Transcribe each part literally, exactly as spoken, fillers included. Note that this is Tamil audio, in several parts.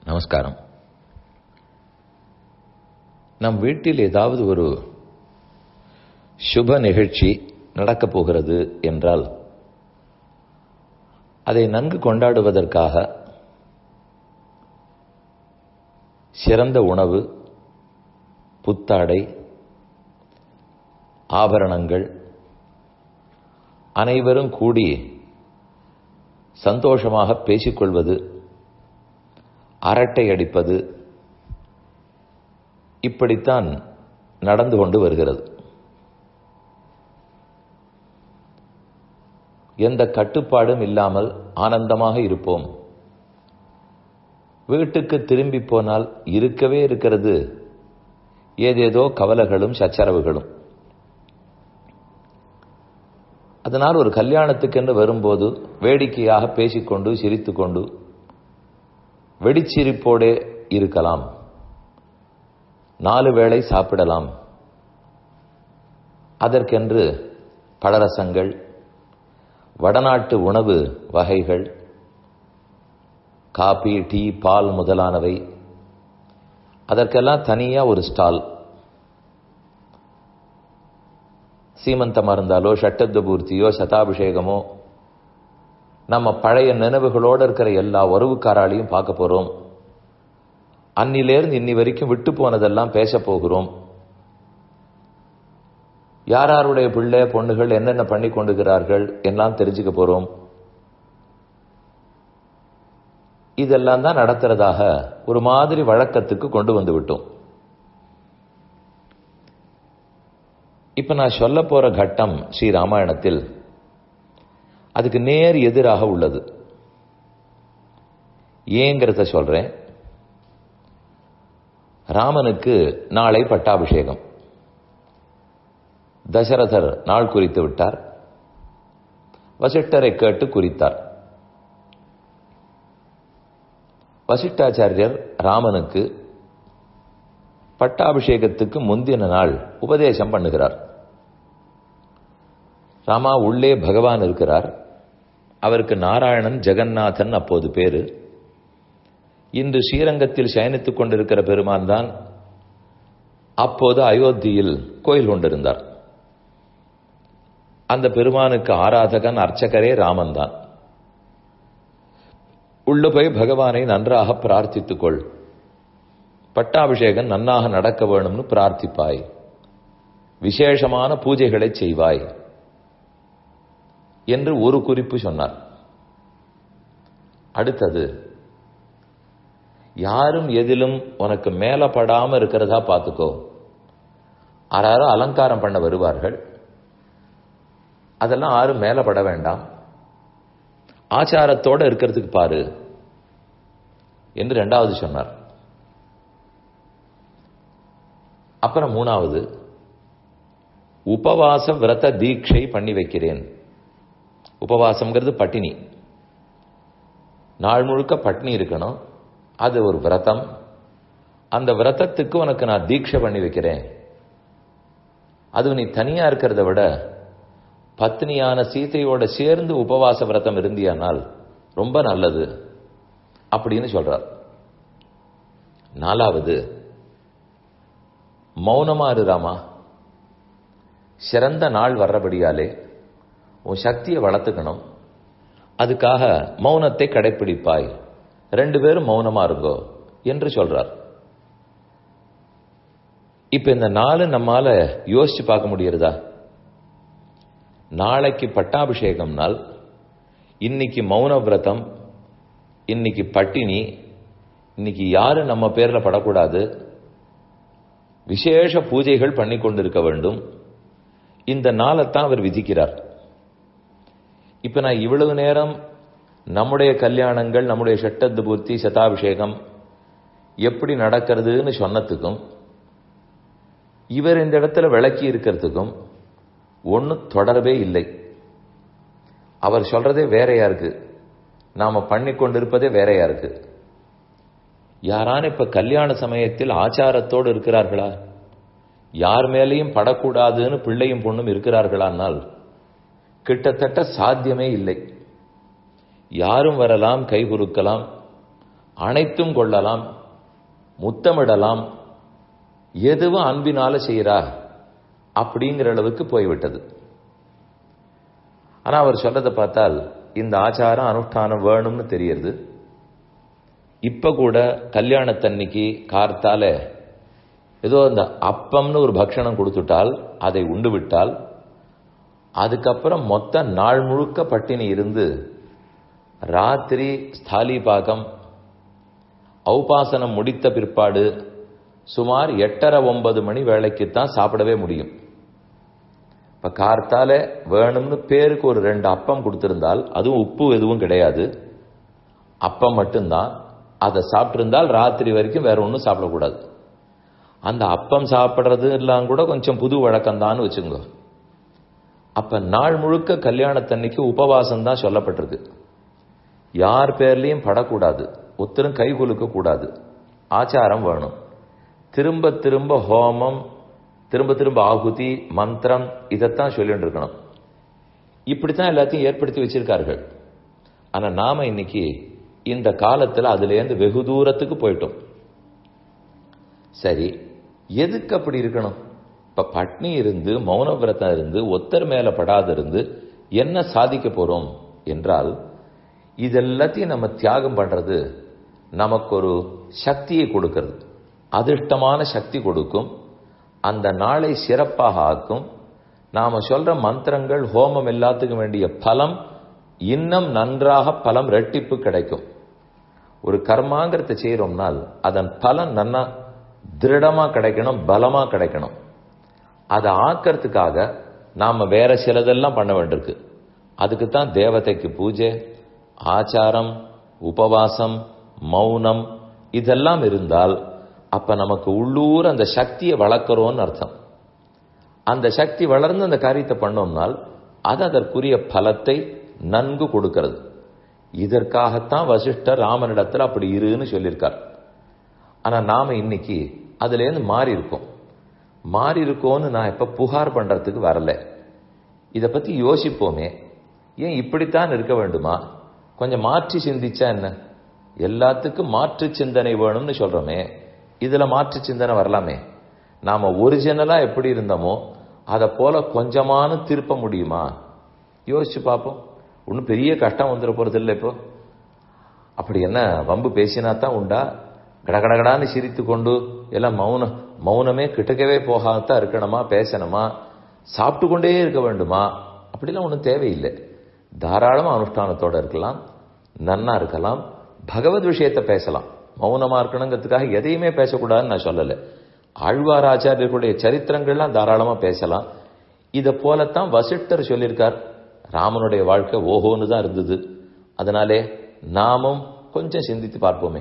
நமஸ்காரம். நம் வீட்டில் ஏதாவது ஒரு சுப நிகழ்ச்சி நடக்கப் போகிறது என்றால் அதை நன்கு கொண்டாடுவதற்காக சிறந்த உணவு, புத்தாடை, ஆபரணங்கள், அனைவரும் கூடி சந்தோஷமாக பேசிக்கொள்வது, அரட்டை அடிப்பது, இப்படித்தான் நடந்து கொண்டு வருகிறது. எந்த கட்டுப்பாடும் இல்லாமல் ஆனந்தமாக இருப்போம். வீட்டுக்கு திரும்பி போனால் இருக்கவே இருக்கிறது ஏதேதோ கவலைகளும் சச்சரவுகளும். அதனால் ஒரு கல்யாணத்துக்கென்று வரும்போது வேடிக்கையாக பேசிக்கொண்டு சிரித்துக்கொண்டு வெடிச்சிரிப்போடே இருக்கலாம். நாலு வேளை சாப்பிடலாம். அதற்கென்று பலரசங்கள், வடநாட்டு உணவு வகைகள், காபி, டீ, பால் முதலானவை, அதற்கெல்லாம் தனியா ஒரு ஸ்டால். சீமந்தமாக இருந்தாலோ ஷட்டப்த பூர்த்தியோ சதாபிஷேகமோ நம்ம பழைய நினைவுகளோடு இருக்கிற எல்லா உறவுக்காராலையும் பார்க்க போறோம். அன்னிலேருந்து இன்னி வரைக்கும் விட்டு போனதெல்லாம் பேச போகிறோம். யாராருடைய பிள்ளை பொண்ணுகள் என்னென்ன பண்ணி கொண்டுகிறார்கள் எல்லாம் தெரிஞ்சுக்க போறோம். இதெல்லாம் தான் நடத்துறதாக ஒரு மாதிரி வழக்கத்துக்கு கொண்டு வந்து விட்டோம். இப்ப நான் சொல்ல போற கட்டம் ஸ்ரீ ராமாயணத்தில் அதுக்கு நேர் எதிராக உள்ளது. ஏங்கிறத சொல்றேன். ராமனுக்கு நாளை பட்டாபிஷேகம். தசரதர் நாள் குறித்து விட்டார். வசிஷ்டரை கேட்டு குறித்தார். வசிஷ்டாச்சாரியர் ராமனுக்கு பட்டாபிஷேகத்துக்கு முந்தின நாள் உபதேசம் பண்ணுகிறார். ராமா, உள்ளே பகவான் இருக்கிறார். அவருக்கு நாராயணன் ஜெகநாதன் அப்போது பேரு. இன்று ஸ்ரீரங்கத்தில் சயனித்துக் கொண்டிருக்கிற பெருமான் தான் அப்போது அயோத்தியில் கோயில் கொண்டிருந்தார். அந்த பெருமானுக்கு ஆராதகன் அர்ச்சகரே ராமன் தான். உள்ள போய் பகவானை நன்றாக பிரார்த்தித்துக்கொள், பட்டாபிஷேகம் நன்னாக நடக்க வேணும்னு பிரார்த்திப்பாய், விசேஷமான பூஜைகளை செய்வாய் என்று ஒரு குறிப்பு சொன்னார். அடுத்தது, யாரும் எதிலும் உனக்கு மேலப்படாம இருக்கிறதா பார்த்துக்கோ. யாரும் அலங்காரம் பண்ண வருவார்கள், அதெல்லாம் யாரும் மேலப்பட வேண்டாம், ஆச்சாரத்தோட இருக்கிறதுக்கு பாரு என்று இரண்டாவது சொன்னார். அப்புறம் மூணாவது, உபவாச விரத தீட்சை பண்ணி வைக்கிறேன். உபவாசம்ங்கிறது பட்டினி, நாள் முழுக்க பட்டினி இருக்கணும். அது ஒரு விரதம். அந்த விரதத்துக்கு உனக்கு நான் தீட்சை பண்ணி வைக்கிறேன். அது நீ தனியா இருக்கிறத விட பத்னியான சீதையோட சேர்ந்து உபவாச விரதம் இருந்தியானால் ரொம்ப நல்லது அப்படின்னு சொல்றார். நாலாவது, மௌனமா இரு ராமா. சிறந்த நாள் வர்றபடியாலே உன் சக்தியை வளர்த்துக்கணும். அதுக்காக மௌனத்தை கடைப்பிடிப்பாய். ரெண்டு பேரும் மௌனமா இருங்கோ என்று சொல்றார். இப்ப இந்த நாலு நம்மால யோசிச்சு பார்க்க முடியறதா? நாளைக்கு பட்டாபிஷேகம் நாள், இன்னைக்கு மௌன விரதம், இன்னைக்கு பட்டினி, இன்னைக்கு யாரு நம்ம பேர்ல படக்கூடாது, விசேஷ பூஜைகள் பண்ணி கொண்டிருக்க வேண்டும். இந்த நாளைத்தான் அவர் விதிக்கிறார். இப்ப நான் இவ்வளவு நேரம் நம்முடைய கல்யாணங்கள், நம்முடைய ஷட்டத்து பூர்த்தி, சதாபிஷேகம் எப்படி நடக்கிறதுன்னு சொன்னதுக்கும் இவர் இந்த இடத்துல விளக்கி இருக்கிறதுக்கும் ஒன்னும் தொடர்பே இல்லை. அவர் சொல்றதே வேறையா இருக்கு, நாம பண்ணி கொண்டிருப்பதே வேறையா இருக்கு. யாரான இப்ப கல்யாண சமயத்தில் ஆச்சாரத்தோடு இருக்கிறார்களா? யார் மேலேயும் படக்கூடாதுன்னு பிள்ளையும் பொண்ணும் இருக்கிறார்களானால் கிட்டத்தட்ட சாத்தியமே இல்லை. யாரும் வரலாம், கை குலுக்கலாம், அனைத்தும் கொள்ளலாம், முத்தமிடலாம், எதுவும் அன்பினால செய்யறா அப்படிங்கிற அளவுக்கு போய்விட்டது. ஆனா அவர் சொல்றதை பார்த்தால் இந்த ஆச்சாரம் அனுஷ்டானம் வேணும்னு தெரியுது. இப்ப கூட கல்யாணத்தன்னைக்கு கார்த்தால ஏதோ அந்த அப்பம்னு ஒரு பக்ஷணம் கொடுத்துட்டால், அதை உண்டு விட்டால், அதுக்கப்புறம் மொத்த நாள் முழுக்க பட்டினி இருந்து ராத்திரி ஸ்தாலி பாகம் ஔபாசனம் முடித்த பிற்பாடு சுமார் எட்டரை ஒன்பது மணி வேளைக்குத்தான் சாப்பிடவே முடியும். இப்ப கார்த்தால வேணும்னு பேருக்கு ஒரு ரெண்டு அப்பம் கொடுத்திருந்தால், அதுவும் உப்பு எதுவும் கிடையாது, அப்பம் மட்டும்தான், அதை சாப்பிட்டிருந்தால் ராத்திரி வரைக்கும் வேற ஒன்றும் சாப்பிடக்கூடாது. அந்த அப்பம் சாப்பிட்றது எல்லாம் கூட கொஞ்சம் புது வழக்கம்தான் வச்சுங்க. அப்ப நாள் முழுக்க கல்யாணத்தன்னைக்கு உபவாசம் தான் சொல்லப்பட்டிருக்கு. யார் பேர்லையும் படக்கூடாது, ஒத்தரும் கை குலுக்க கூடாது, ஆச்சாரம் வேணும். திரும்ப திரும்ப ஹோமம், திரும்ப திரும்ப ஆகுதி, மந்திரம், இதைத்தான் சொல்லிட்டு இருக்கணும். இப்படித்தான் எல்லாத்தையும் ஏற்படுத்தி வச்சிருக்கார்கள். ஆனா நாம இன்னைக்கு இந்த காலத்துல அதுல இருந்து வெகு தூரத்துக்கு போயிட்டோம். சரி, எதுக்கு அப்படி இருக்கணும்? இப்ப பட்னி இருந்து மௌன விரதம் இருந்து ஒத்தர் மேல படாது இருந்து என்ன சாதிக்க போறோம் என்றால், இதெல்லாத்தையும் நம்ம தியாகம் பண்றது நமக்கு ஒரு சக்தியை கொடுக்கிறது, அதிர்ஷ்டமான சக்தி கொடுக்கும், அந்த நாளை சிறப்பாக ஆக்கும். நாம சொல்ற மந்திரங்கள், ஹோமம் எல்லாத்துக்கும் வேண்டிய பலம் இன்னும் நன்றாக பலம் ரெட்டிப்பு கிடைக்கும். ஒரு கர்மாங்கிறத செய்யறோம்னால் அதன் பலன் நன்னா திருடமா கிடைக்கணும், பலமா கிடைக்கணும். அதை ஆக்கிறதுக்காக நாம வேற சிலதெல்லாம் பண்ண வேண்டியிருக்கு. அதுக்குத்தான் தேவதைக்கு பூஜை, ஆச்சாரம், உபவாசம், மௌனம், இதெல்லாம் இருந்தால் அப்ப நமக்கு உள்ளூர் அந்த சக்தியை வளர்க்கிறோன்னு அர்த்தம். அந்த சக்தி வளர்ந்து அந்த காரியத்தை பண்ணோம்னால் அது அதற்குரிய பலத்தை நன்கு கொடுக்கிறது. இதற்காகத்தான் வசிஷ்டர் ராமனிடத்தில் அப்படி இருன்னு சொல்லியிருக்கார். ஆனா நாம இன்னைக்கு அதுல இருந்து மாறி இருக்கோம். மாறி இருக்கோன்னு நான் இப்ப புகார் பண்றதுக்கு வரல. இதை பத்தி யோசிப்போமே, ஏன் இப்படித்தான் இருக்க வேண்டுமா? கொஞ்சம் மாற்றி சிந்திச்சா என்ன? எல்லாத்துக்கும் மாற்று சிந்தனை வேணும்னு சொல்றோமே, இதுல மாற்று சிந்தனை வரலாமே. நாம ஒரிஜினலா எப்படி இருந்தோமோ அதை போல கொஞ்சமான திருப்ப முடியுமா? யோசிச்சு பார்ப்போம். ஒன்னும் பெரிய கஷ்டம் வந்துட போறது இல்லை. இப்போ அப்படி என்ன வம்பு பேசினா தான் உண்டா? கடகடகடான்னு சிரித்து கொண்டு எல்லாம் மௌனம் மௌனமே கிட்டக்கவே போகாதான் இருக்கணுமா? பேசணுமா? சாப்பிட்டு கொண்டே இருக்க வேண்டுமா? அப்படிலாம் ஒன்றும் தேவையில்லை. தாராளமா அனுஷ்டானத்தோட இருக்கலாம், நன்னா இருக்கலாம், பகவத் விஷயத்தை பேசலாம். மௌனமா இருக்கணுங்கிறதுக்காக எதையுமே பேசக்கூடாதுன்னு நான் சொல்லலை. ஆழ்வார் ஆச்சாரியர்களுடைய சரித்திரங்கள்லாம் தாராளமா பேசலாம். இதை போலத்தான் வசிஷ்டர் சொல்லியிருக்கார். ராமனுடைய வாழ்க்கை ஓஹோன்னு தான் இருந்தது. அதனாலே நாமும் கொஞ்சம் சிந்தித்து பார்ப்போமே.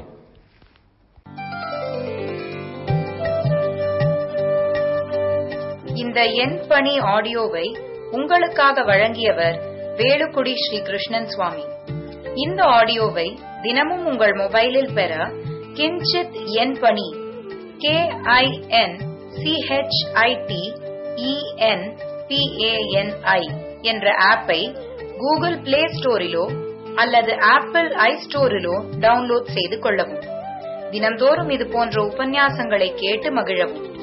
இந்த என் பணி ஆடியோவை உங்களுக்காக வழங்கியவர் வேலுக்குடி ஸ்ரீ கிருஷ்ணன் சுவாமி. இந்த ஆடியோவை தினமும் உங்கள் மொபைலில் பெற கிஞ்சித் என் பணி கே ஐ என் சிஹெச்ஐடி இஎன் பிஏஎன்ஐ என்ற ஆப்பை கூகுள் பிளே ஸ்டோரிலோ அல்லது ஆப்பிள் ஐ ஸ்டோரிலோ டவுன்லோட் செய்து கொள்ளவும். தினம்தோறும் இது போன்ற உபன்யாசங்களை கேட்டு மகிழவும்.